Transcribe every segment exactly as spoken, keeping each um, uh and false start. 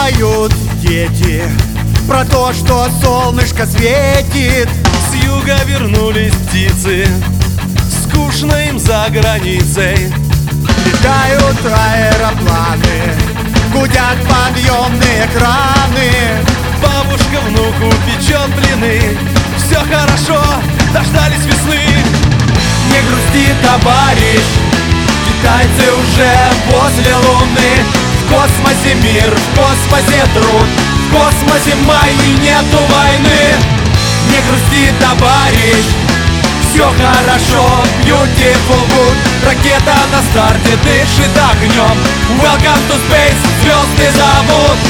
поют дети про то, что солнышко светит. С юга вернулись птицы, скучно им за границей. Летают аэропланы, гудят подъемные краны. Бабушка внуку печет блины. Все хорошо, дождались весны. Не грусти, товарищ, китайцы уже возле Луны. В космосе мир, в космосе труд, в космосе май и нету войны. Не грусти, товарищ, все хорошо, beautiful good. Ракета на старте дышит огнем. Welcome to space, звезды зовут.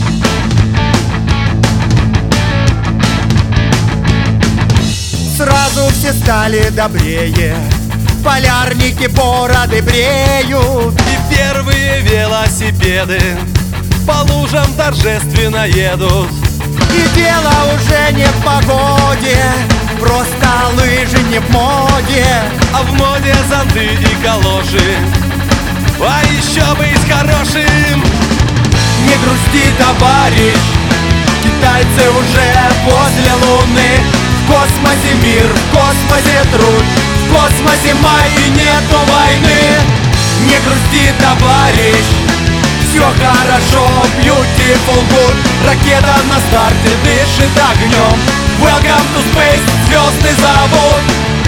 Сразу все стали добрее, полярники бороды бреют. И первые велосипеды по лужам торжественно едут. И дело уже не в погоде, просто лыжи не в моде. А в моде зонты и калоши, а еще быть хорошим. Не грусти, товарищ, китайцы уже возле Луны. В космосе мир, в космосе труд, в космосе май и нету войны. Не грусти, товарищ, все хорошо, beautiful good. Ракета на старте дышит огнем. Welcome to space, звезды зовут.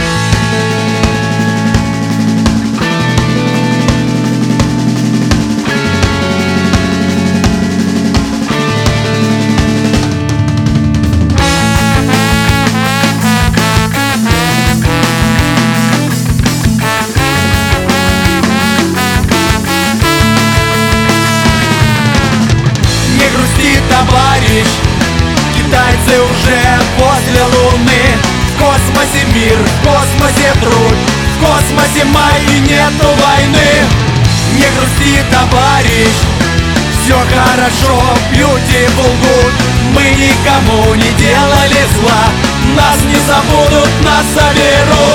Товарищ, китайцы уже возле Луны. В космосе мир, в космосе труд, в космосе май и нету войны. Не грусти, товарищ, все хорошо, beautiful good. Мы никому не делали зла, нас не забудут, нас соберут.